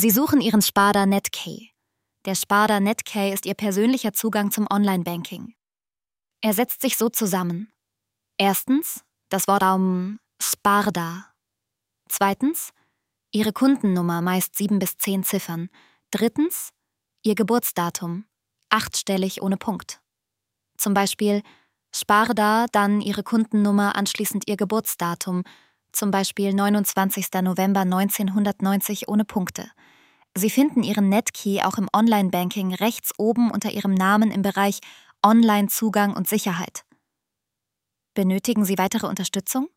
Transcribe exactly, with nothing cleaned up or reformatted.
Sie suchen Ihren Sparda Netkey. Der Sparda Netkey ist Ihr persönlicher Zugang zum Online-Banking. Er setzt sich so zusammen. Erstens das Wortraum Sparda. Zweitens Ihre Kundennummer, meist sieben bis zehn Ziffern. Drittens Ihr Geburtsdatum, achtstellig ohne Punkt. Zum Beispiel Sparda, dann Ihre Kundennummer, anschließend Ihr Geburtsdatum, zum Beispiel neunundzwanzigster November neunzehnhundertneunzig ohne Punkte. Sie finden Ihren Netkey auch im Online-Banking rechts oben unter Ihrem Namen im Bereich Online-Zugang und Sicherheit. Benötigen Sie weitere Unterstützung?